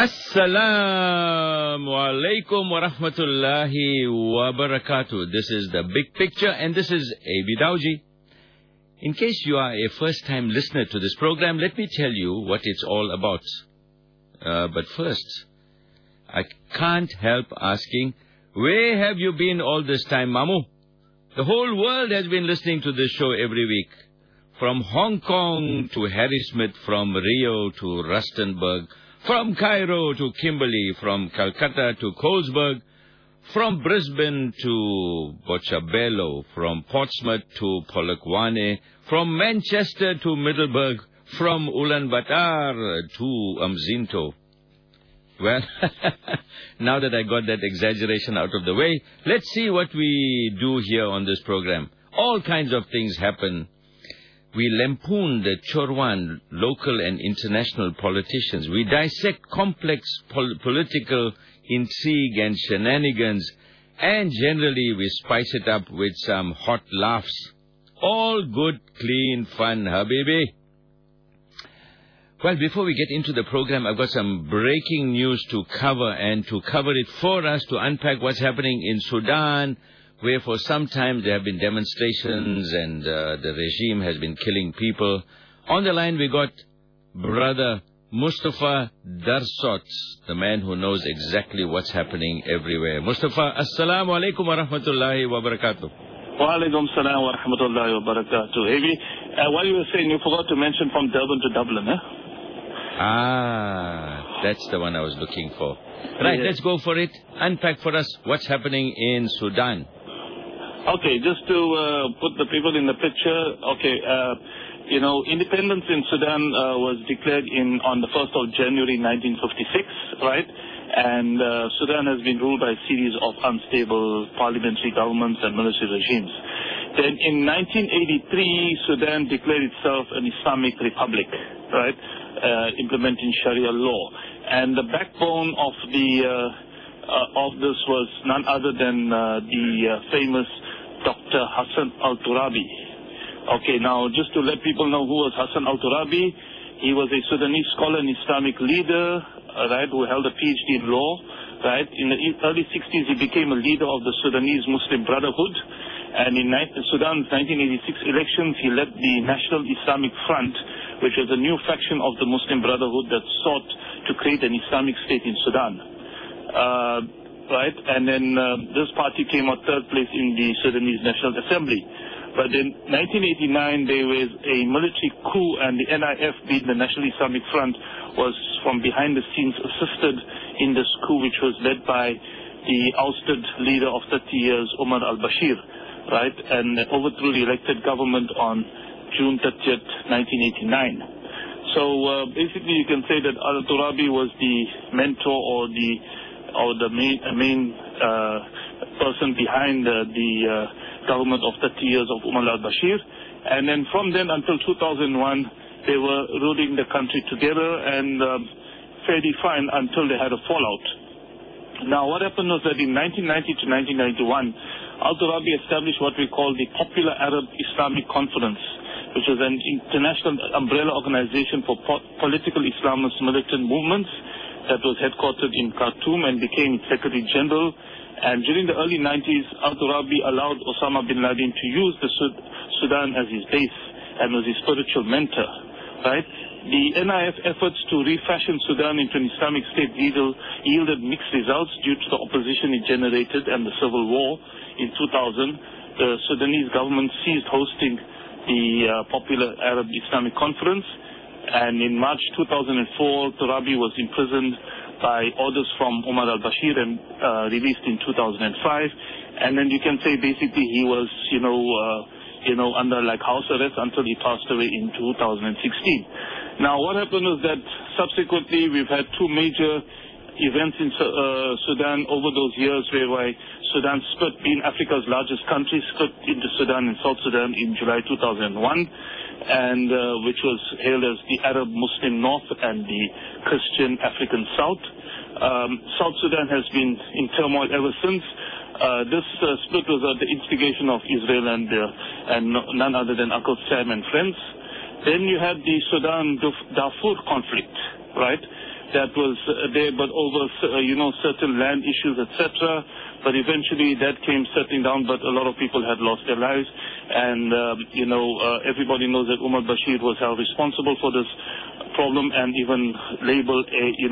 Assalamu alaikum wa rahmatullahi wa barakatuh. This is The Big Picture and this is A.B. Dawji. In case you are a first-time listener to this program, let me tell you what it's all about. But first, I can't help asking, where have you been all this time, Mamu? The whole world has been listening to this show every week. From Hong Kong to Harrismith, from Rio to Rustenburg, from Cairo to Kimberley, from Calcutta to Colesberg, from Brisbane to Bochabelo, from Portsmouth to Polokwane, from Manchester to Middleburg, from Ulaanbaatar to Umzinto. Well, now that I got that exaggeration out of the way, let's see what we do here on this program. All kinds of things happen. We lampoon the Chorwan, local and international politicians. We dissect complex political intrigue and shenanigans. And generally, we spice it up with some hot laughs. All good, clean fun, habibi. Well, before we get into the program, I've got some breaking news to cover. And to cover it for us, to unpack what's happening in Sudan, where for some time there have been demonstrations and the regime has been killing people. On the line we got Brother Mustafa Darsot, the man who knows exactly what's happening everywhere. Mustafa, assalamu alaikum wa rahmatullahi wa barakatuh. Wa alaikum salam wa rahmatullahi wa barakatuh. Evi, while you were saying, you forgot to mention from Durban to Dublin, eh? Ah, that's the one I was looking for. Right, Let's go for it. Unpack for us what's happening in Sudan. Okay, just to put the people in the picture, independence in Sudan was declared on the 1st of January 1956, right? And Sudan has been ruled by a series of unstable parliamentary governments and military regimes. Then in 1983, Sudan declared itself an Islamic republic, right? Implementing Sharia law. And the backbone of this was none other than the famous Dr. Hassan al-Turabi. Okay, now just to let people know who was Hassan al-Turabi, he was a Sudanese scholar and Islamic leader, right, who held a PhD in law, right. In the early 60s, he became a leader of the Sudanese Muslim Brotherhood, and in Sudan's 1986 elections, he led the National Islamic Front, which was a new faction of the Muslim Brotherhood that sought to create an Islamic state in Sudan. Right, and then this party came out third place in the Sudanese National Assembly. But in 1989, there was a military coup, and the NIF, being the National Islamic Front, was from behind the scenes assisted in this coup, which was led by the ousted leader of 30 years, Omar al-Bashir, right, and overthrew the elected government on June 30th, 1989. So basically, you can say that al-Turabi was the mentor or the main person behind the government of 30 years of Umar al-Bashir. And then from then until 2001, they were ruling the country together and fairly fine until they had a fallout. Now, what happened was that in 1990 to 1991, al-Turabi established what we call the Popular Arab Islamic Conference, which was an international umbrella organization for political Islamist militant movements that was headquartered in Khartoum and became its Secretary General. And during the early 90s, al-Turabi allowed Osama bin Laden to use the Sudan as his base and was his spiritual mentor, right? The NIF efforts to refashion Sudan into an Islamic state yielded mixed results due to the opposition it generated and the civil war. In 2000, the Sudanese government ceased hosting the Popular Arab Islamic Conference. And in March 2004, Turabi was imprisoned by orders from Omar al-Bashir and released in 2005. And then you can say basically he was, under like house arrest until he passed away in 2016. Now, what happened was that subsequently we've had two major events in Sudan over those years, whereby Sudan split, being Africa's largest country, split into Sudan and South Sudan in July 2001. And which was hailed as the Arab Muslim North and the Christian African South. South Sudan has been in turmoil ever since. This split was at the instigation of Israel and none other than Uncle Sam and friends. Then you had the Sudan-Darfur conflict, right, that was there, but over, certain land issues, etc. But eventually that came settling down, but a lot of people had lost their lives. And, everybody knows that Umar Bashir was held responsible for this problem and even labeled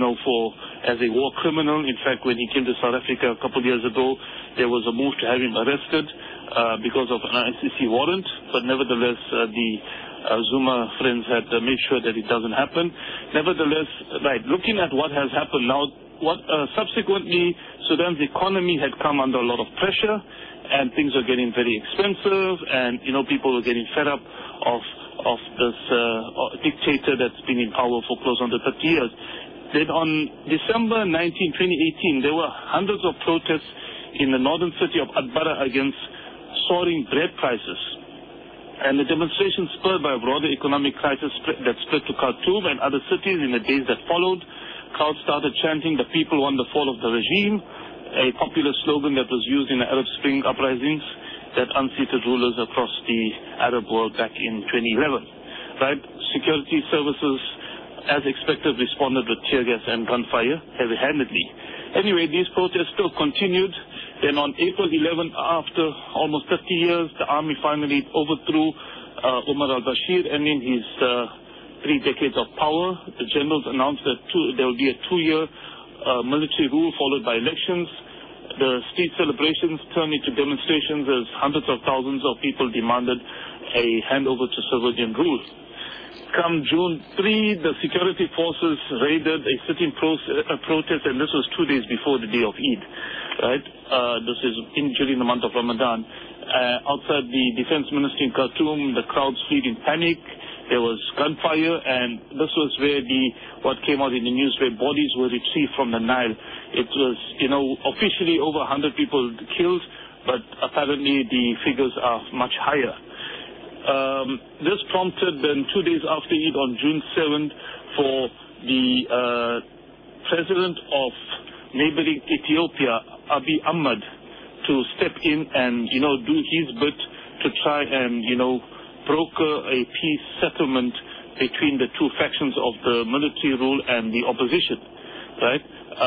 as a war criminal. In fact, when he came to South Africa a couple of years ago, there was a move to have him arrested because of an ICC warrant. But nevertheless, the Zuma friends had made sure that it doesn't happen. Nevertheless, looking at what has happened now, subsequently, Sudan's economy had come under a lot of pressure, and things were getting very expensive, and people were getting fed up of this dictator that's been in power for close on to 30 years. Then on December 19, 2018, there were hundreds of protests in the northern city of Atbara against soaring bread prices. And the demonstration spurred by a broader economic crisis that spread to Khartoum and other cities in the days that followed. Crowds started chanting, "The people want the fall of the regime," a popular slogan that was used in the Arab Spring uprisings that unseated rulers across the Arab world back in 2011. Right? Security services, as expected, responded with tear gas and gunfire heavy-handedly. Anyway, these protests still continued. Then on April 11, after almost 30 years, the army finally overthrew Umar al-Bashir, ending his 3 decades of power. The generals announced that there will be a 2-year military rule followed by elections. The street celebrations turned into demonstrations as hundreds of thousands of people demanded a handover to civilian rule. Come June 3, the security forces raided a sitting protest, and this was 2 days before the day of Eid. Right? This is during the month of Ramadan. Outside the defense ministry in Khartoum, the crowds fled in panic. There was gunfire, and this was where what came out in the news, where bodies were retrieved from the Nile. It was, officially over 100 people killed, but apparently the figures are much higher. This prompted then 2 days after Eid on June 7th for the president of neighboring Ethiopia, Abiy Ahmed, to step in and, do his bit to try and, broker a peace settlement between the two factions of the military rule and the opposition, right?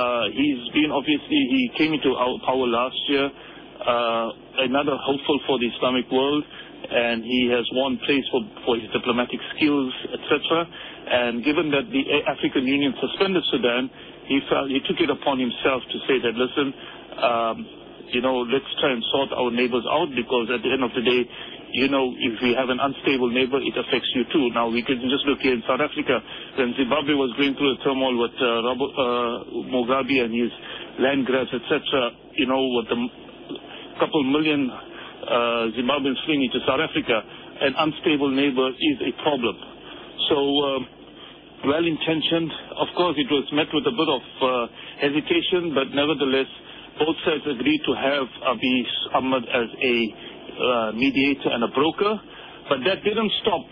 He came into power last year, another hopeful for the Islamic world, and he has won praise for his diplomatic skills, etc. And given that the African Union suspended Sudan, he took it upon himself to say that, listen, let's try and sort our neighbors out, because at the end of the day, if we have an unstable neighbor, it affects you too. Now, we can just look here in South Africa, when Zimbabwe was going through a turmoil with Mugabe and his land grabs, etc., with a couple million Zimbabweans fleeing into South Africa, an unstable neighbor is a problem. So, well-intentioned, of course, it was met with a bit of hesitation, but nevertheless, both sides agreed to have Abiy Ahmed as a mediator and a broker, but that didn't stop,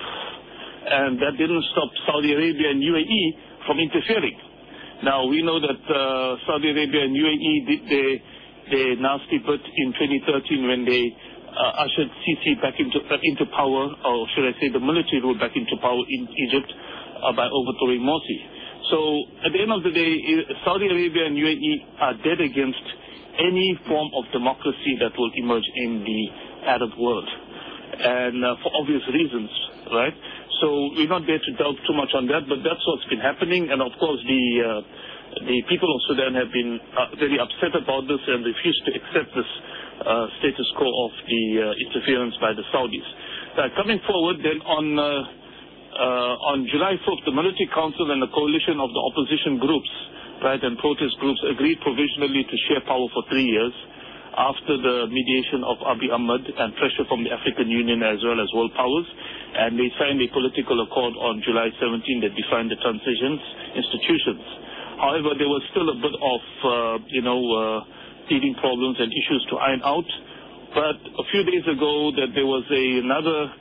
Saudi Arabia and UAE from interfering. Now, we know that Saudi Arabia and UAE did their nasty bit in 2013 when they ushered Sisi back into power, or should I say the military rule back into power in Egypt by overthrowing Morsi. So, at the end of the day, Saudi Arabia and UAE are dead against any form of democracy that will emerge in the Arab world, and for obvious reasons, right? So we're not there to delve too much on that, but that's what's been happening, and of course the people of Sudan have been very upset about this and refuse to accept this status quo of the interference by the Saudis. Coming forward, then on July 5th, the Military Council and the coalition of the opposition groups, right, and protest groups agreed provisionally to share power for 3 years after the mediation of Abiy Ahmed and pressure from the African Union as well as world powers. And they signed a political accord on July 17 that defined the transition's institutions. However, there was still a bit of, teething problems and issues to iron out. But a few days ago, that there was another,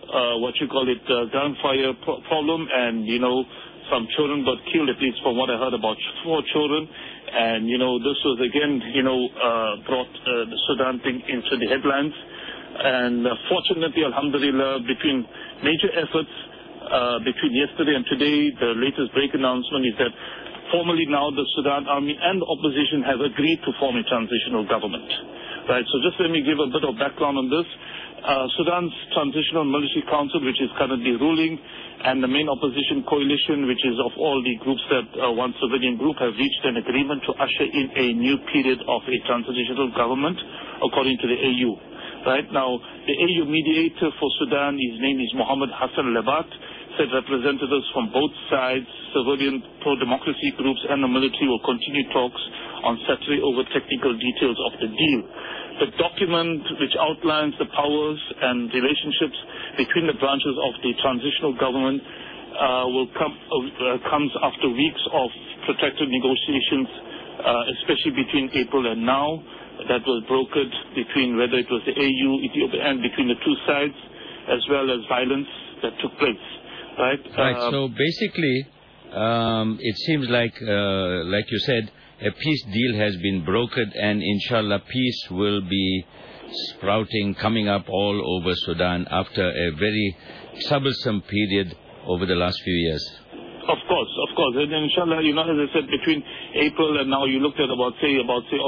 gunfire problem, and, some children got killed, at least from what I heard, about 4 children. And, this was again, brought the Sudan thing into the headlines. And fortunately, alhamdulillah, between major efforts, between yesterday and today, the latest break announcement is that formally now the Sudan Army and the opposition have agreed to form a transitional government. Right, so just let me give a bit of background on this. Sudan's Transitional Military Council, which is currently ruling, and the main opposition coalition, which is of all the groups that one civilian group, have reached an agreement to usher in a new period of a transitional government, according to the AU. Right now, the AU mediator for Sudan, his name is Mohammed Hassan Lebat, said representatives from both sides, civilian pro-democracy groups and the military, will continue talks on Saturday over technical details of the deal. The document, which outlines the powers and relationships between the branches of the transitional government, comes after weeks of protracted negotiations, especially between April and now, that was brokered between whether it was the AU, Ethiopia, and between the two sides, as well as violence that took place. Right. So basically, it seems like you said, a peace deal has been brokered, and inshallah, peace will be sprouting, coming up all over Sudan after a very troublesome period over the last few years. Of course. And inshallah, as I said, between April and now, you looked at over 3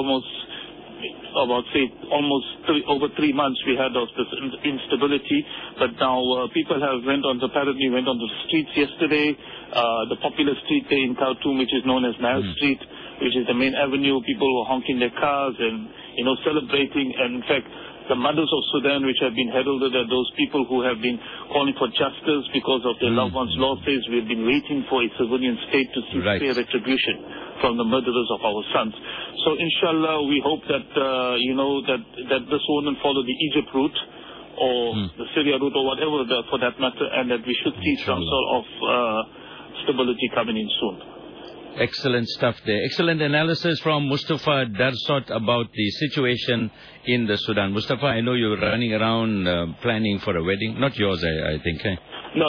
over 3 months we had of this instability, but now people went on the streets yesterday. The popular street there in Khartoum, which is known as Nile Street, which is the main avenue, people were honking their cars and celebrating. And in fact, the mothers of Sudan, which have been heralded are those people who have been calling for justice because of their loved ones' losses. We've been waiting for a civilian state to see fair retribution from the murderers of our sons. So inshallah, we hope that that this won't follow the Egypt route or the Syria route or whatever for that matter, and that we should see some sort of stability coming in soon. Excellent stuff there. Excellent analysis from Mustafa Darsot about the situation in the Sudan. Mustafa, I know you're running around planning for a wedding. Not yours, I think. Eh? No.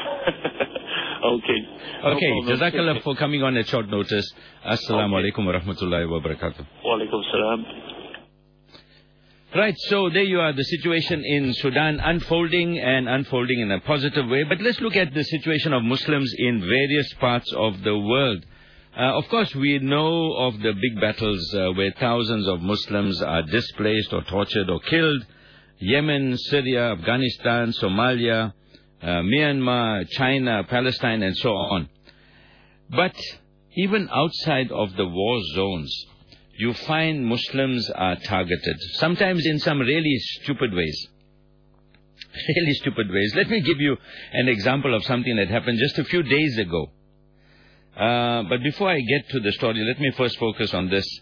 Okay. Jazakallah for coming on at short notice. Assalamu alaikum wa rahmatullahi wa barakatuh. Wa alaikum salam. Right, so there you are, the situation in Sudan unfolding in a positive way. But let's look at the situation of Muslims in various parts of the world. Of course, we know of the big battles where thousands of Muslims are displaced or tortured or killed. Yemen, Syria, Afghanistan, Somalia, Myanmar, China, Palestine, and so on. But even outside of the war zones, you find Muslims are targeted, sometimes in some really stupid ways. Really stupid ways. Let me give you an example of something that happened just a few days ago. But before I get to the story, let me first focus on this.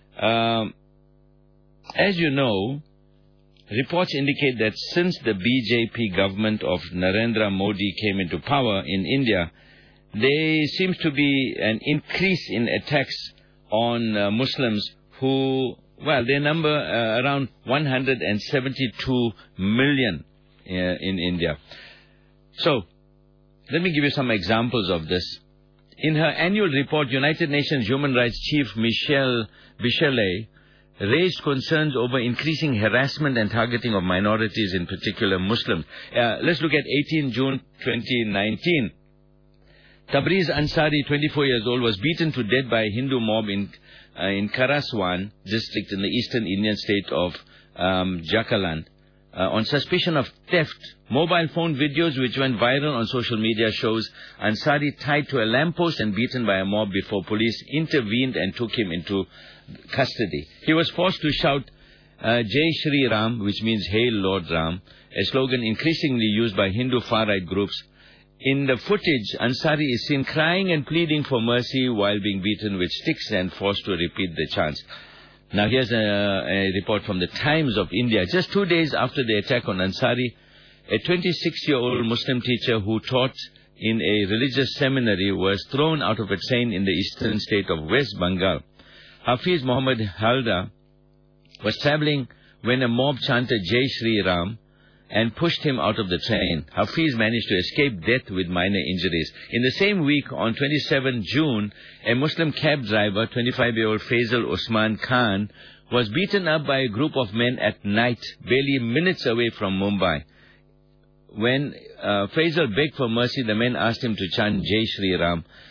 As you know, reports indicate that since the BJP government of Narendra Modi came into power in India, there seems to be an increase in attacks on Muslims who, they number around 172 million in India. So, let me give you some examples of this. In her annual report, United Nations Human Rights Chief Michelle Bachelet raised concerns over increasing harassment and targeting of minorities, in particular Muslims. Let's look at 18 June 2019. Tabriz Ansari, 24 years old, was beaten to death by a Hindu mob in Karaswan district in the eastern Indian state of Jharkhand. On suspicion of theft, mobile phone videos which went viral on social media shows Ansari tied to a lamppost and beaten by a mob before police intervened and took him into custody. He was forced to shout Jai Shri Ram, which means Hail Lord Ram, a slogan increasingly used by Hindu far-right groups. In the footage, Ansari is seen crying and pleading for mercy while being beaten with sticks and forced to repeat the chants. Now here's a report from the Times of India. Just 2 days after the attack on Ansari, a 26-year-old Muslim teacher who taught in a religious seminary was thrown out of a train in the eastern state of West Bengal. Hafiz Muhammad Halda was traveling when a mob chanted Jai Shri Ram and pushed him out of the train. Hafiz managed to escape death with minor injuries. In the same week, on 27 June, a Muslim cab driver, 25-year-old Faisal Usman Khan, was beaten up by a group of men at night, barely minutes away from Mumbai. When Faisal begged for mercy, the men asked him to chant Jai Shri Ram.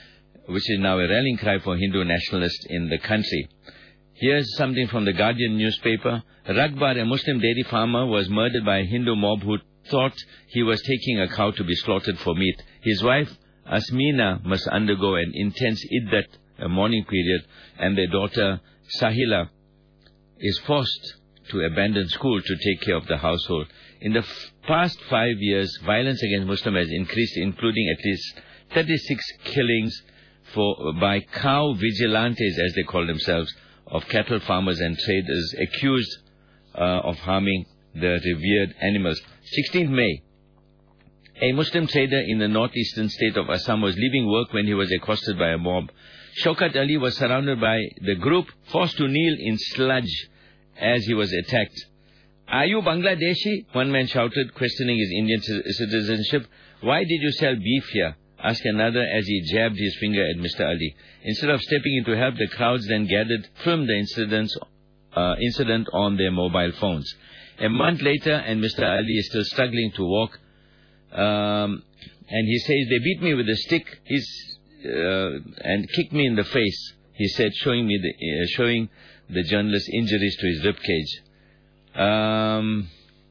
which is now a rallying cry for Hindu nationalists in the country. Here's something from the Guardian newspaper. Ragbar, a Muslim dairy farmer, was murdered by a Hindu mob who thought he was taking a cow to be slaughtered for meat. His wife, Asmina, must undergo an intense iddat, a mourning period, and their daughter, Sahila, is forced to abandon school to take care of the household. In the past 5 years, violence against Muslims has increased, including at least 36 killings by cow vigilantes, as they call themselves, of cattle farmers and traders accused of harming the revered animals. 16th May, a Muslim trader in the northeastern state of Assam was leaving work when he was accosted by a mob. Shaukat Ali was surrounded by the group, forced to kneel in sludge as he was attacked. "Are you Bangladeshi?" one man shouted, questioning his Indian citizenship. "Why did you sell beef here?" asked another as he jabbed his finger at Mr. Ali. Instead of stepping in to help, the crowds then gathered, filmed the incident on their mobile phones. A month later, and Mr. Ali is still struggling to walk, and he says, "They beat me with a stick and kicked me in the face," he said, showing the journalist injuries to his ribcage.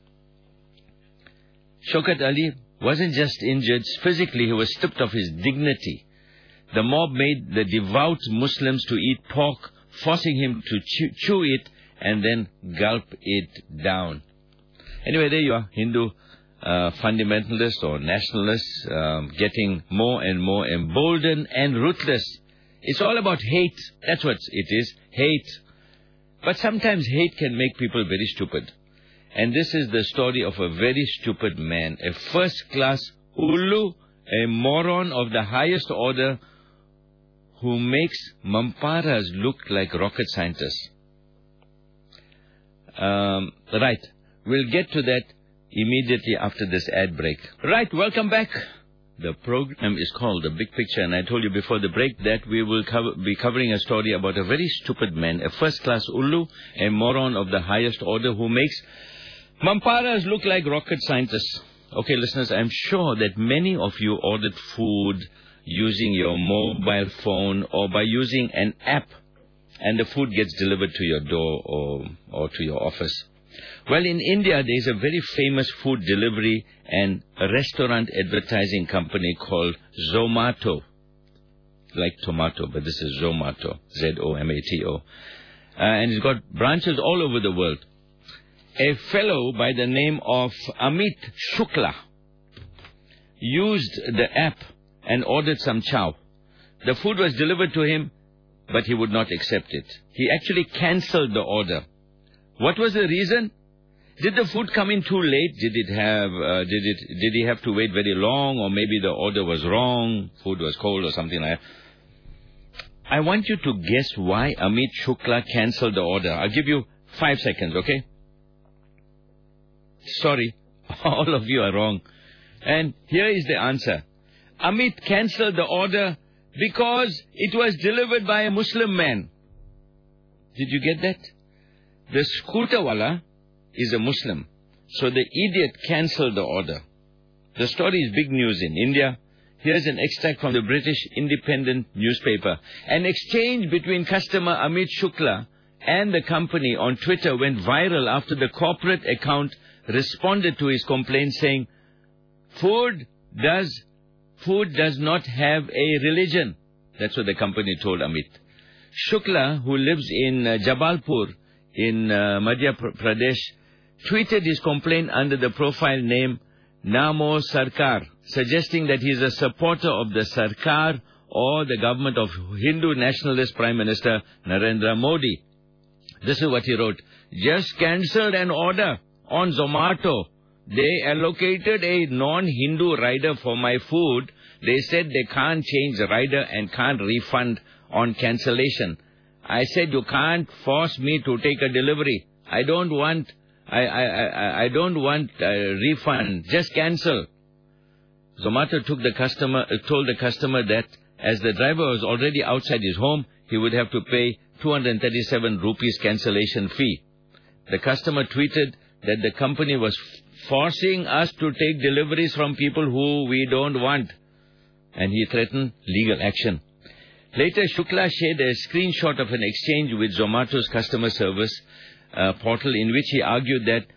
Shaukat Ali wasn't just injured physically, he was stripped of his dignity. The mob made the devout Muslims to eat pork, forcing him to chew it and then gulp it down. Anyway, there you are, Hindu fundamentalists or nationalists getting more and more emboldened and ruthless. It's all about hate. That's what it is, hate. But sometimes hate can make people very stupid. And this is the story of a very stupid man, a first-class Ullu, a moron of the highest order who makes Mamparas look like rocket scientists. Right, we'll get to that immediately after this ad break. Right, welcome back. The program is called The Big Picture, and I told you before the break that we will be covering a story about a very stupid man, a first-class Ullu, a moron of the highest order who makes Mamparas look like rocket scientists. Okay, listeners, I'm sure that many of you ordered food using your mobile phone or by using an app, and the food gets delivered to your door or to your office. Well, in India, there's a very famous food delivery and restaurant advertising company called Zomato. Like tomato, but this is Zomato, Z-O-M-A-T-O. And it's got branches all over the world. A fellow by the name of Amit Shukla used the app and ordered some chow. The food was delivered to him, but he would not accept it. He actually cancelled the order. What was the reason? Did the food come in too late? Did he have to wait very long, or maybe the order was wrong, food was cold or something like that? I want you to guess why Amit Shukla cancelled the order. I'll give you 5 seconds, okay? Sorry, all of you are wrong. And here is the answer. Amit cancelled the order because it was delivered by a Muslim man. Did you get that? The scooter wala is a Muslim, so the idiot cancelled the order. The story is big news in India. Here's an extract from the British Independent newspaper. An exchange between customer Amit Shukla and the company on Twitter went viral after the corporate account responded to his complaint saying, Food does not have a religion. That's what the company told Amit. Shukla, who lives in Jabalpur in Madhya Pradesh, tweeted his complaint under the profile name Namo Sarkar, suggesting that he is a supporter of the Sarkar or the government of Hindu nationalist Prime Minister Narendra Modi. This is what he wrote. Just cancelled an order on Zomato. They allocated a non-Hindu rider for my food. They said they can't change the rider and can't refund on cancellation. I said, you can't force me to take a delivery. I don't want a refund. Just cancel. Zomato told the customer that as the driver was already outside his home, he would have to pay 237 rupees cancellation fee. The customer tweeted that the company was forcing us to take deliveries from people who we don't want, and he threatened legal action. Later, Shukla shared a screenshot of an exchange with Zomato's customer service portal in which he argued that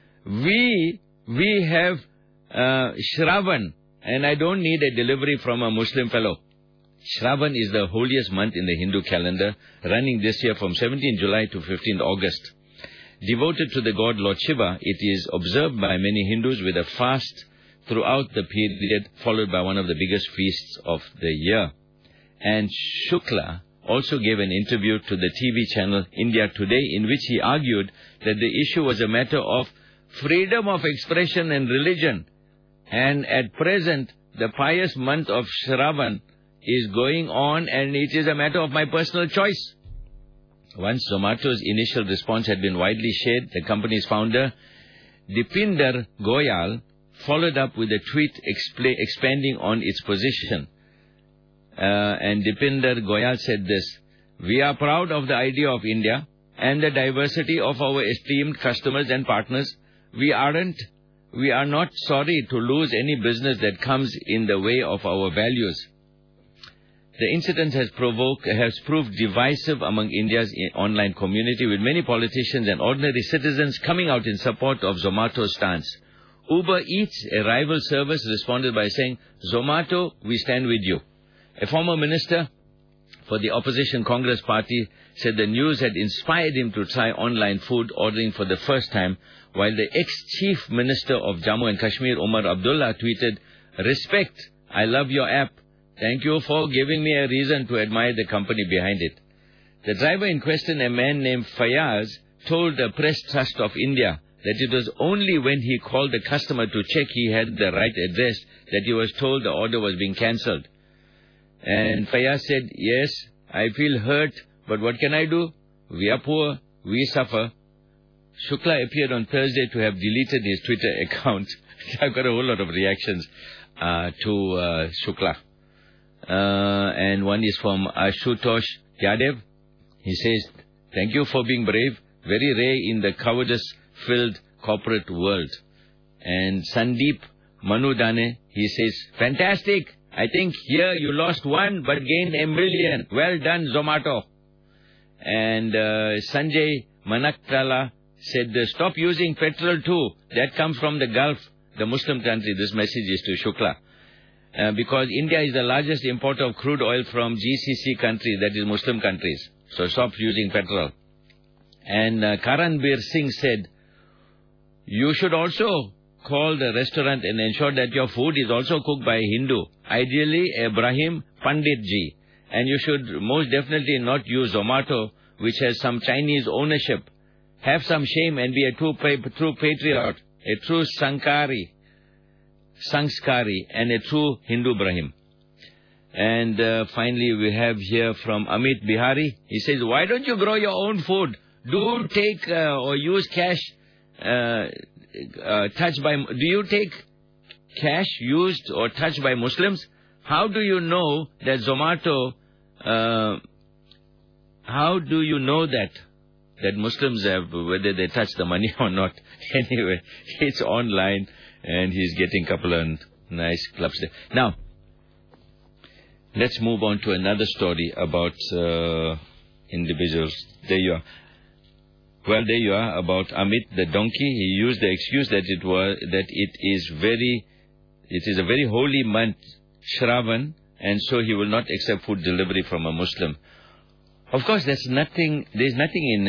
we have Shravan and I don't need a delivery from a Muslim fellow. Shravan is the holiest month in the Hindu calendar, running this year from 17 July to 15 August. Devoted to the god Lord Shiva, it is observed by many Hindus with a fast throughout the period, followed by one of the biggest feasts of the year. And Shukla also gave an interview to the TV channel India Today, in which he argued that the issue was a matter of freedom of expression and religion. And at present, the pious month of Shravan is going on, and it is a matter of my personal choice. Once Zomato's initial response had been widely shared, the company's founder, Dipinder Goyal, followed up with a tweet expanding on its position. And Dipinder Goyal said this: "We are proud of the idea of India and the diversity of our esteemed customers and partners. We are not sorry to lose any business that comes in the way of our values." The incident has proved divisive among India's online community, with many politicians and ordinary citizens coming out in support of Zomato's stance. Uber Eats, a rival service, responded by saying, "Zomato, we stand with you." A former minister for the opposition Congress party said the news had inspired him to try online food ordering for the first time, while the ex-chief minister of Jammu and Kashmir, Umar Abdullah, tweeted, "Respect, I love your app. Thank you for giving me a reason to admire the company behind it." The driver in question, a man named Fayaz, told the Press Trust of India that it was only when he called the customer to check he had the right address that he was told the order was being cancelled. And Fayaz said, "Yes, I feel hurt, but what can I do? We are poor, we suffer." Shukla appeared on Thursday to have deleted his Twitter account. I've got a whole lot of reactions to Shukla. And one is from Ashutosh Yadev. He says, "Thank you for being brave. Very rare in the cowardice-filled corporate world." And Sandeep Manudane, he says, "Fantastic. I think here you lost one but gained a million. Well done, Zomato." And Sanjay Manaktala said, "Stop using petrol too. That comes from the Gulf, the Muslim country." This message is to Shukla. Because India is the largest importer of crude oil from GCC countries, that is Muslim countries. So stop using petrol. And Karanbir Singh said, "You should also call the restaurant and ensure that your food is also cooked by a Hindu, ideally Ibrahim Panditji. And you should most definitely not use Zomato, which has some Chinese ownership. Have some shame and be a true patriot, a true Sanskari, and a true Hindu Brahim." And finally, we have here from Amit Bihari. He says, "Why don't you grow your own food? Do take or use cash do you take cash used or touched by Muslims? How do you know that Zomato, how do you know that Muslims have, whether they touch the money or not?" Anyway, it's online and he's getting a couple of nice clubs there. Now, let's move on to another story about individuals. There you are. Well, there you are, about Amit the donkey. He used the excuse that it is a very holy month, Shravan, and so he will not accept food delivery from a Muslim. Of course, there's nothing in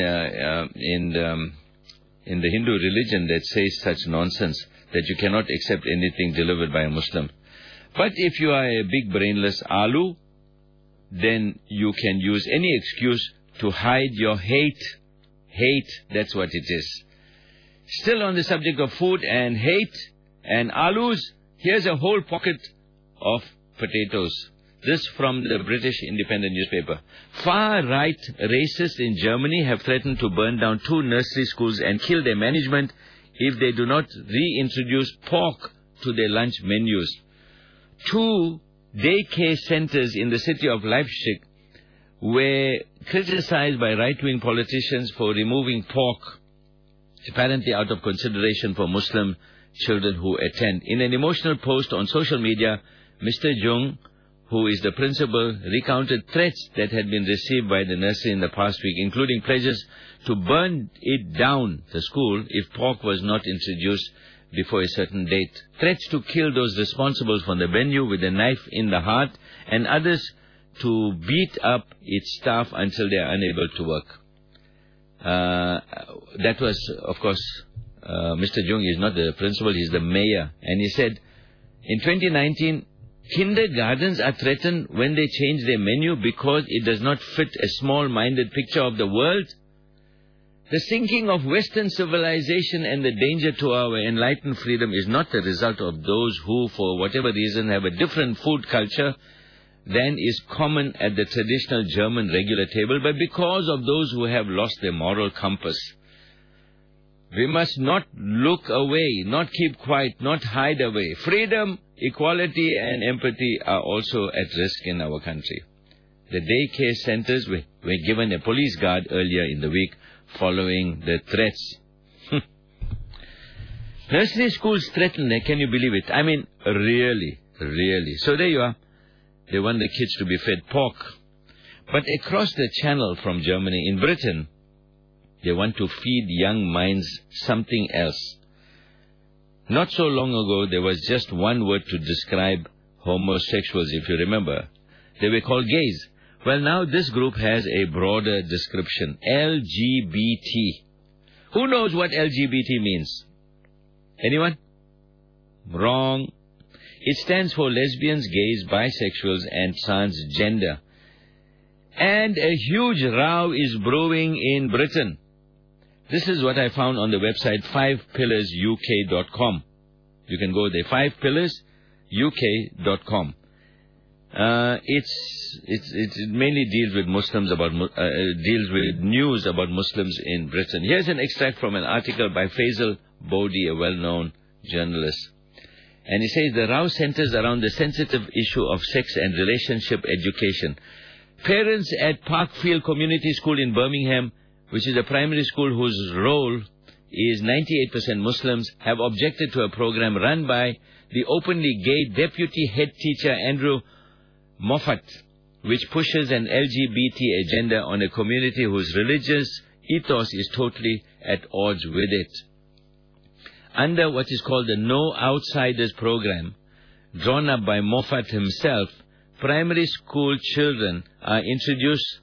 the Hindu religion that says such nonsense that you cannot accept anything delivered by a Muslim. But if you are a big brainless alu, then you can use any excuse to hide your hate. Hate, that's what it is. Still on the subject of food and hate and alus, here's a whole pocket of potatoes. This from the British Independent newspaper. Far-right racists in Germany have threatened to burn down 2 nursery schools and kill their management if they do not reintroduce pork to their lunch menus. 2 daycare centers in the city of Leipzig were criticized by right-wing politicians for removing pork, apparently out of consideration for Muslim children who attend. In an emotional post on social media, Mr. Jung, who is the principal, recounted threats that had been received by the nursery in the past week, including pledges to burn it down, the school, if pork was not introduced before a certain date. Threats to kill those responsible for the venue with a knife in the heart, and others to beat up its staff until they are unable to work. That was, of course, Mr. Jung is not the principal, he is the mayor. And he said, in 2019, kindergartens are threatened when they change their menu because it does not fit a small-minded picture of the world. The sinking of Western civilization and the danger to our enlightened freedom is not the result of those who, for whatever reason, have a different food culture than is common at the traditional German regular table, but because of those who have lost their moral compass. We must not look away, not keep quiet, not hide away. Freedom, equality and empathy are also at risk in our country. The daycare centers were given a police guard earlier in the week following the threats. Nursery schools threatened, can you believe it? I mean, really. So there you are. They want the kids to be fed pork. But across the channel from Germany, in Britain, they want to feed young minds something else. Not so long ago, there was just one word to describe homosexuals, if you remember. They were called gays. Well, now this group has a broader description, LGBT. Who knows what LGBT means? Anyone? Wrong. It stands for lesbians, gays, bisexuals, and transgender. And a huge row is brewing in Britain. This is what I found on the website 5pillarsuk.com. You can go there, 5pillarsuk.com. It mainly deals with Muslims deals with news about Muslims in Britain. Here's an extract from an article by Faisal Bodhi, a well-known journalist. And he says the row centers around the sensitive issue of sex and relationship education. Parents at Parkfield Community School in Birmingham, which is a primary school whose role is 98% Muslims, have objected to a program run by the openly gay deputy head teacher Andrew Moffat, which pushes an LGBT agenda on a community whose religious ethos is totally at odds with it. Under what is called the No Outsiders program, drawn up by Moffat himself, primary school children are introduced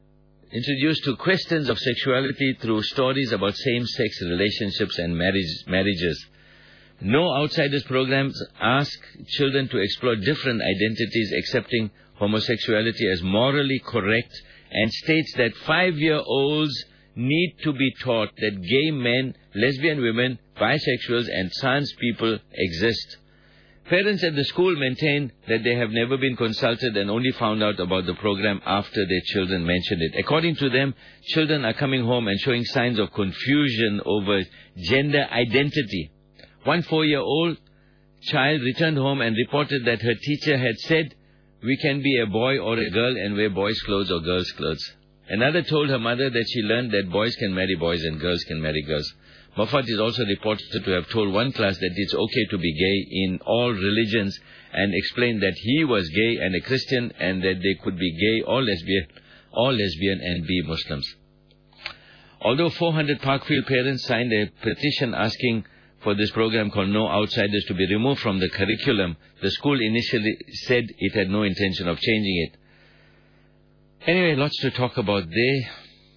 to questions of sexuality through stories about same-sex relationships and marriages. No Outsiders programs ask children to explore different identities, accepting homosexuality as morally correct, and states that 5-year-olds need to be taught that gay men, lesbian women, bisexuals and trans people exist. Parents at the school maintain that they have never been consulted and only found out about the program after their children mentioned it. According to them, children are coming home and showing signs of confusion over gender identity. One 4-year-old child returned home and reported that her teacher had said, "We can be a boy or a girl and wear boys' clothes or girls' clothes." Another told her mother that she learned that boys can marry boys and girls can marry girls. Moffat is also reported to have told one class that it's okay to be gay in all religions and explained that he was gay and a Christian and that they could be gay or lesbian and be Muslims. Although 400 Parkfield parents signed a petition asking for this program called No Outsiders to be removed from the curriculum, the school initially said it had no intention of changing it. Anyway, lots to talk about there.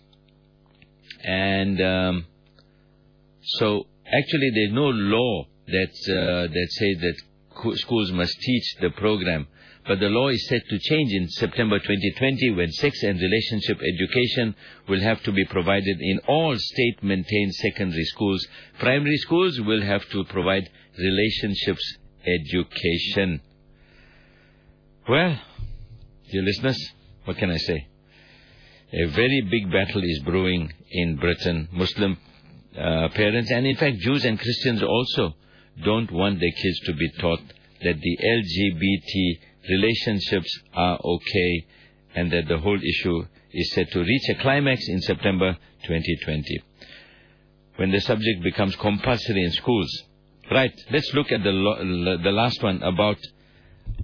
And so actually there's no law that says that schools must teach the program. But the law is set to change in September 2020 when sex and relationship education will have to be provided in all state-maintained secondary schools. Primary schools will have to provide relationships education. Well, dear listeners, what can I say? A very big battle is brewing in Britain. Muslim parents, and in fact Jews and Christians also, don't want their kids to be taught that the LGBT relationships are okay and that the whole issue is set to reach a climax in September 2020 when the subject becomes compulsory in schools. Right, let's look at the last one about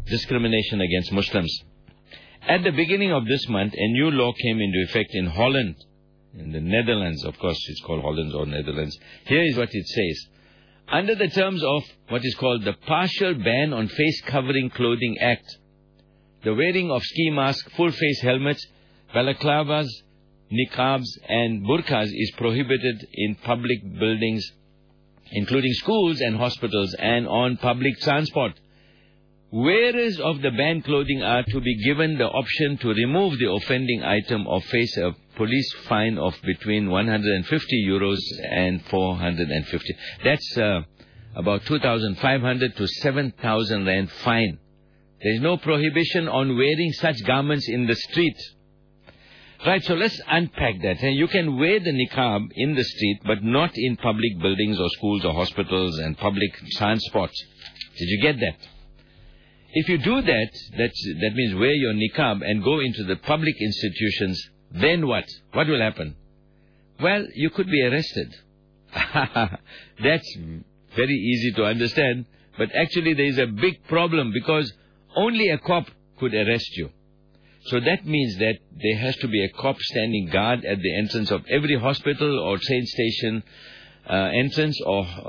discrimination against Muslims. At the beginning of this month, a new law came into effect in Holland, in the Netherlands. Of course, it's called Holland or Netherlands. Here is what it says. Under the terms of what is called the Partial Ban on Face Covering Clothing Act, the wearing of ski masks, full-face helmets, balaclavas, niqabs and burqas is prohibited in public buildings, including schools and hospitals, and on public transport. Wearers of the banned clothing are to be given the option to remove the offending item or face a police fine of between 150 euros and 450. That's about 2,500 to 7,000 rand fine. There is no prohibition on wearing such garments in the street. Right, so let's unpack that. You can wear the niqab in the street, but not in public buildings or schools or hospitals and public transport. Did you get that? If you do that, that means wear your niqab and go into the public institutions, then what? What will happen? Well, you could be arrested. That's very easy to understand, but actually there is a big problem because only a cop could arrest you. So that means that there has to be a cop standing guard at the entrance of every hospital or train station entrance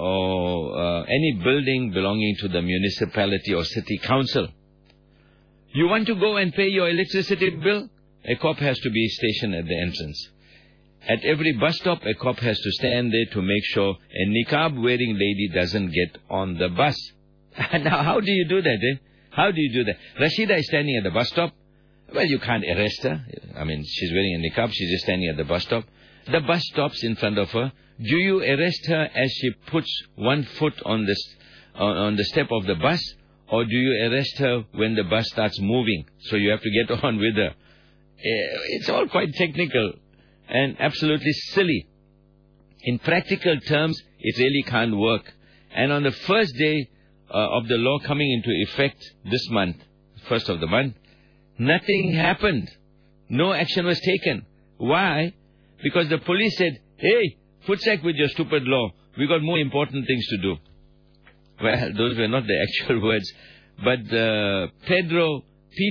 or any building belonging to the municipality or city council. You want to go and pay your electricity bill? A cop has to be stationed at the entrance. At every bus stop, a cop has to stand there to make sure a niqab-wearing lady doesn't get on the bus. Now, how do you do that, eh? How do you do that? Rashida is standing at the bus stop. Well, you can't arrest her. I mean, she's wearing a niqab. She's just standing at the bus stop. The bus stops in front of her. Do you arrest her as she puts one foot on the step of the bus? Or do you arrest her when the bus starts moving? So you have to get on with her. It's all quite technical and absolutely silly. In practical terms, it really can't work. And on the first day of the law coming into effect this month, first of the month, nothing happened. No action was taken. Why? Because the police said, hey, footsack with your stupid law. We got more important things to do. Well, those were not the actual words. But Pedro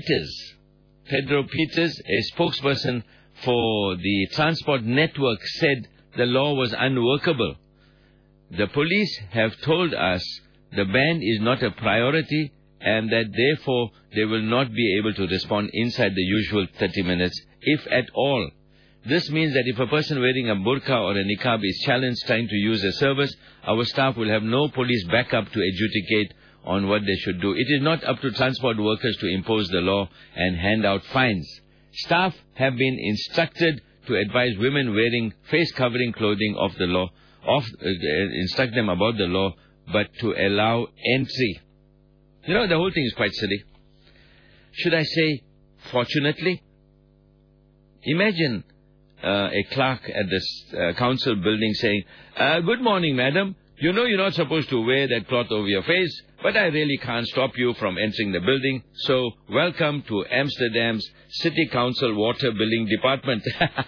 Peters, a spokesperson for the transport network, said the law was unworkable. The police have told us the ban is not a priority and that therefore they will not be able to respond inside the usual 30 minutes, if at all. This means that if a person wearing a burqa or a niqab is challenged trying to use a service, our staff will have no police backup to adjudicate on what they should do. It is not up to transport workers to impose the law and hand out fines. Staff have been instructed to advise women wearing face-covering clothing of the law, instruct them about the law, but to allow entry. You know, the whole thing is quite silly. Should I say, fortunately? Imagine a clerk at the council building saying, good morning, madam. You know you're not supposed to wear that cloth over your face, but I really can't stop you from entering the building. So, welcome to Amsterdam's City Council Water Billing Department.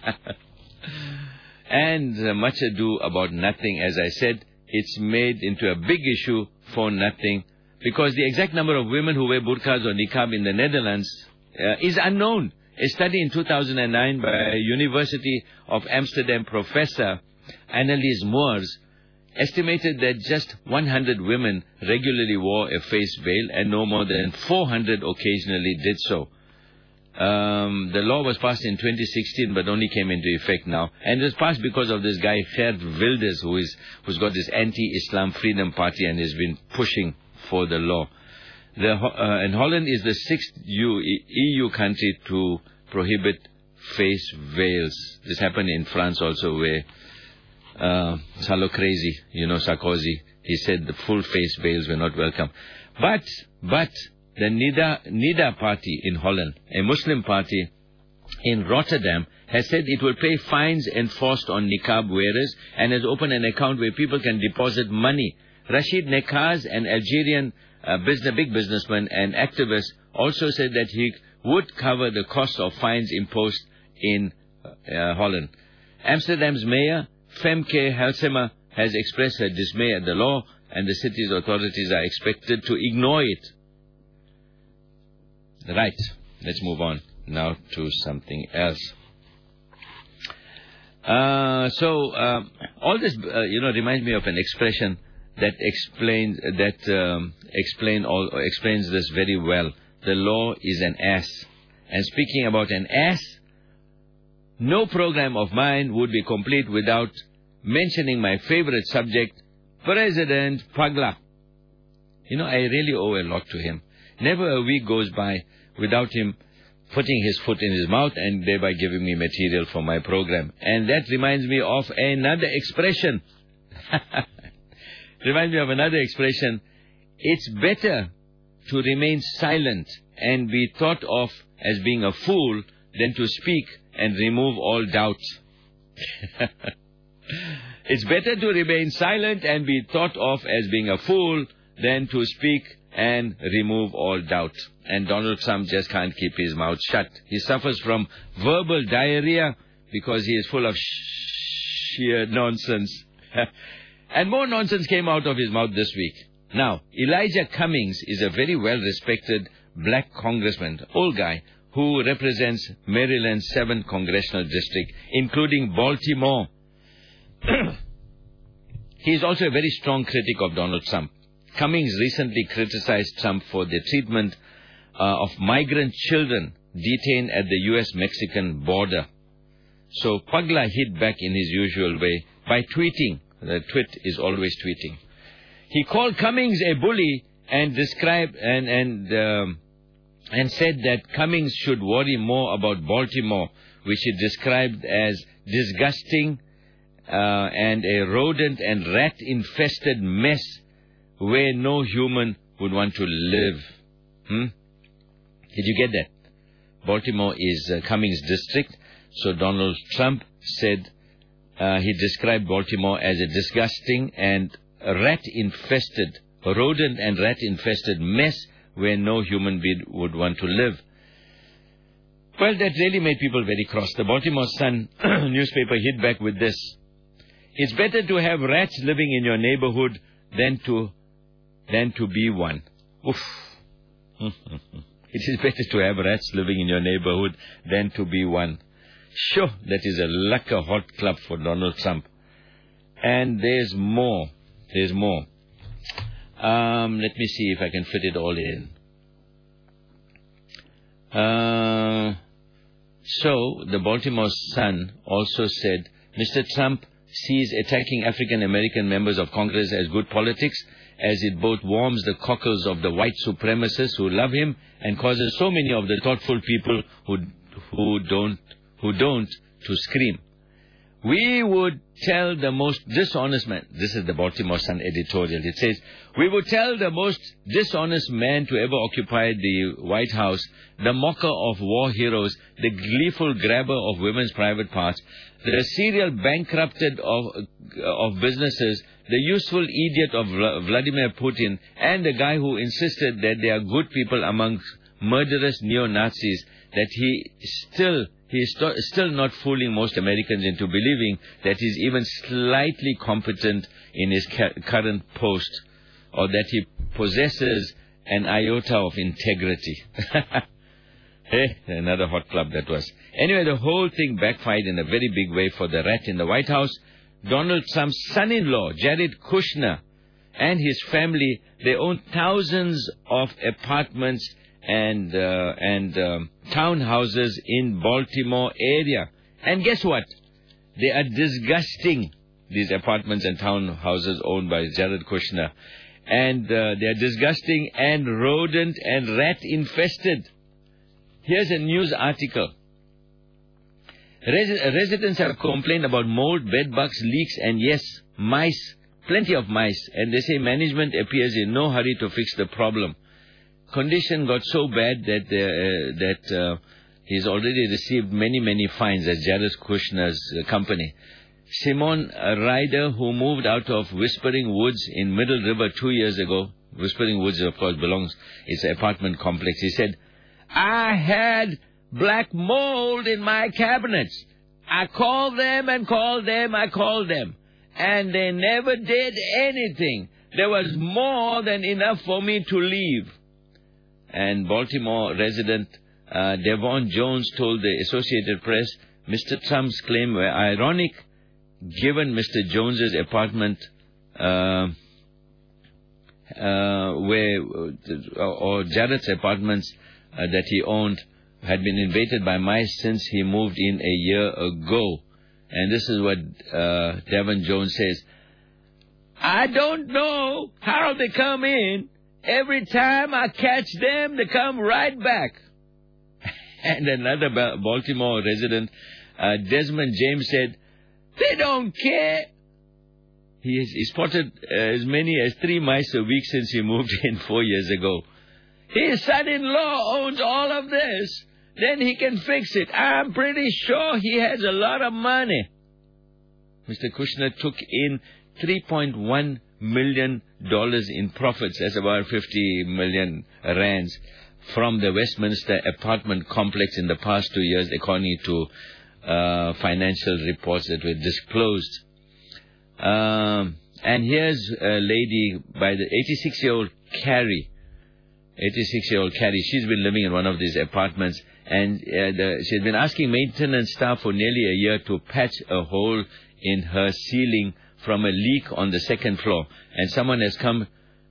And much ado about nothing, as I said, it's made into a big issue for nothing, because the exact number of women who wear burqas or niqab in the Netherlands is unknown. A study in 2009 by a University of Amsterdam professor, Annelies Moors, estimated that just 100 women regularly wore a face veil and no more than 400 occasionally did so. The law was passed in 2016 but only came into effect now. And it was passed because of this guy, Geert Wilders, who's got this anti-Islam Freedom Party and has been pushing for the law. And Holland is the 6th EU country to prohibit face veils. This happened in France also, where Salo Crazy, you know, Sarkozy, he said the full face veils were not welcome. But the NIDA party in Holland, a Muslim party in Rotterdam, has said it will pay fines enforced on niqab wearers and has opened an account where people can deposit money. Rashid Nekaz, an Algerian big businessman and activist, also said that he would cover the cost of fines imposed in Holland. Amsterdam's mayor, Femke Halsema, has expressed her dismay at the law, and the city's authorities are expected to ignore it. Right. Let's move on now to something else. All this, reminds me of an expression that explains this very well. The law is an ass. And speaking about an ass, no program of mine would be complete without mentioning my favorite subject, President Pagla. I really owe a lot to him. Never a week goes by without him putting his foot in his mouth and thereby giving me material for my program. And that reminds me of another expression. It's better to remain silent and be thought of as being a fool than to speak and remove all doubt. It's better to remain silent and be thought of as being a fool than to speak and remove all doubt. And Donald Trump just can't keep his mouth shut. He suffers from verbal diarrhea because he is full of sheer nonsense. And more nonsense came out of his mouth this week. Now, Elijah Cummings is a very well-respected black congressman, old guy, who represents Maryland's 7th congressional district, including Baltimore. He is also a very strong critic of Donald Trump. Cummings recently criticized Trump for the treatment of migrant children detained at the U.S.-Mexican border. So Pagla hit back in his usual way by tweeting. The twit is always tweeting. He called Cummings a bully and described and said that Cummings should worry more about Baltimore, which he described as disgusting and a rodent and rat-infested mess where no human would want to live. Did you get that? Baltimore is Cummings' district. So Donald Trump said he described Baltimore as a disgusting and rat-infested, rodent and rat-infested mess where no human being would want to live. Well, that really made people very cross. The Baltimore Sun newspaper hit back with this. It's better to have rats living in your neighborhood than to be one. Oof. It is better to have rats living in your neighborhood than to be one. Sure, that is a lacquer hot club for Donald Trump. And there's more. Let me see if I can fit it all in. So, the Baltimore Sun also said, Mr. Trump sees attacking African American members of Congress as good politics, as it both warms the cockles of the white supremacists who love him and causes so many of the thoughtful people who don't to scream. We would tell the most dishonest man, this is the Baltimore Sun editorial, it says, we would tell the most dishonest man to ever occupy the White House, the mocker of war heroes, the gleeful grabber of women's private parts, the serial bankrupted of businesses, the useful idiot of Vladimir Putin, and the guy who insisted that there are good people amongst murderous neo-Nazis, that he is still not fooling most Americans into believing that he's even slightly competent in his current post, or that he possesses an iota of integrity. Hey, another hot club that was. Anyway, the whole thing backfired in a very big way for the rat in the White House. Donald Trump's son-in-law, Jared Kushner, and his family, they own thousands of apartments and townhouses in Baltimore area. And guess what? They are disgusting, these apartments and townhouses owned by Jared Kushner. And they are disgusting and rodent and rat-infested. Here's a news article. Residents have complained about mold, bedbugs, leaks, and yes, mice, plenty of mice. And they say management appears in no hurry to fix the problem. Condition got so bad that he's already received many fines at Jared Kushner's company. Simon Ryder, who moved out of Whispering Woods in Middle River 2 years ago, Whispering Woods, of course, it's an apartment complex. He said, I had black mold in my cabinets. I called them, and they never did anything. There was more than enough for me to leave. And Baltimore resident Devon Jones told the Associated Press, Mr. Trump's claim were ironic, given Mr. Jones's apartment or Jarrett's apartments that he owned had been invaded by mice since he moved in a year ago. And this is what Devon Jones says. I don't know how they come in. Every time I catch them, they come right back. And another Baltimore resident, Desmond James, said, they don't care. He spotted as many as 3 mice a week since he moved in 4 years ago. His son-in-law owns all of this. Then he can fix it. I'm pretty sure he has a lot of money. Mr. Kushner took in $3.1 million in profits. That's about 50 million rands from the Westminster apartment complex in the past 2 years, according to financial reports that were disclosed. And here's a lady by the 86-year-old Carrie. 86-year-old Carrie. She's been living in one of these apartments, and she's been asking maintenance staff for nearly a year to patch a hole in her ceiling from a leak on the 2nd floor. And someone has come,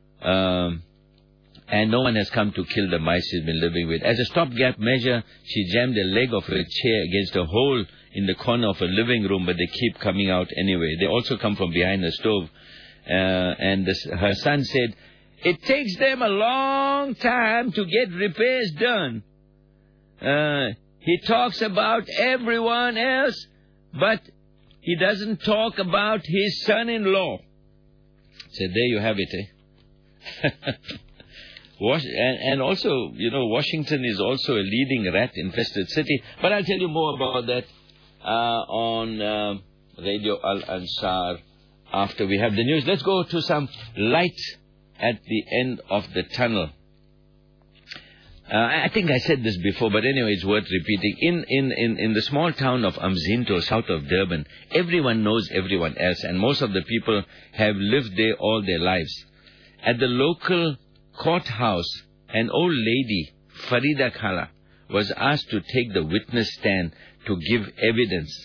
and no one has come to kill the mice she's been living with. As a stopgap measure, she jammed a leg of her chair against a hole in the corner of her living room, but they keep coming out anyway. They also come from behind the stove. Her son said, it takes them a long time to get repairs done. He talks about everyone else, but he doesn't talk about his son-in-law. So there you have it, eh? And also, Washington is also a leading rat-infested city. But I'll tell you more about that on Radio Al-Ansar after we have the news. Let's go to some light at the end of the tunnel. I think I said this before, but anyway, it's worth repeating. In the small town of Umzinto, south of Durban, everyone knows everyone else, and most of the people have lived there all their lives. At the local courthouse, an old lady, Farida Khala, was asked to take the witness stand to give evidence.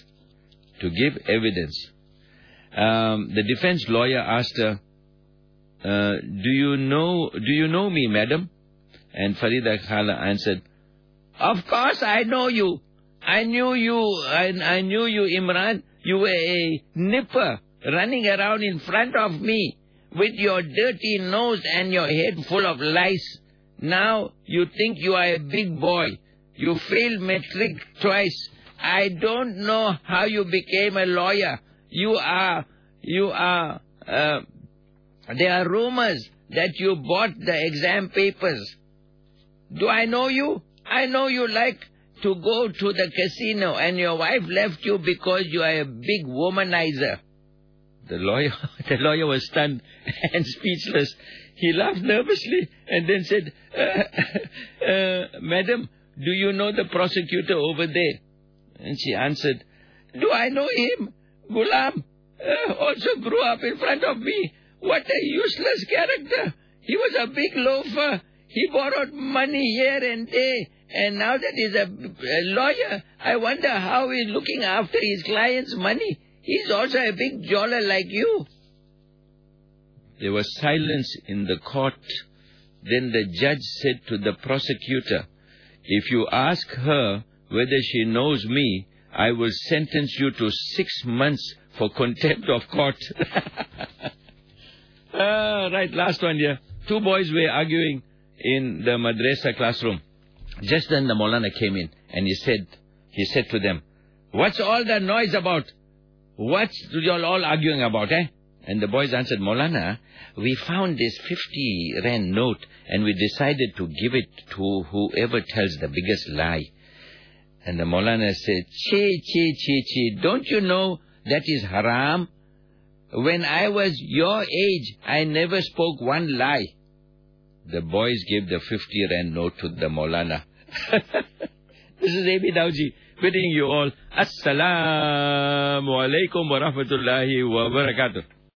The defense lawyer asked her, do you know me, madam? And Farida Khala answered, of course I know you. I knew you, Imran. You were a nipper running around in front of me with your dirty nose and your head full of lice. Now you think you are a big boy. You failed matric twice. I don't know how you became a lawyer. There are rumors that you bought the exam papers. Do I know you? I know you like to go to the casino and your wife left you because you are a big womanizer. The lawyer was stunned and speechless. He laughed nervously and then said, Madam, do you know the prosecutor over there? And she answered, do I know him? Ghulam also grew up in front of me. What a useless character. He was a big loafer. He borrowed money here and there. And now that he's a lawyer, I wonder how he's looking after his clients' money. He's also a big joller like you. There was silence in the court. Then the judge said to the prosecutor, if you ask her whether she knows me, I will sentence you to 6 months for contempt of court. Right, last one here. 2 boys were arguing in the madrasa classroom. Just then the Maulana came in and he said to them, what's all the noise about? What's you all arguing about, eh? And the boys answered, Maulana, we found this 50 rand note and we decided to give it to whoever tells the biggest lie. And the Maulana said, Chi, don't you know that is haram? When I was your age, I never spoke one lie. The boys gave the 50 rand note to the Maulana. This is A.B. Dawji bidding you all Assalamu alaikum wa rahmatullahi wa barakatuh.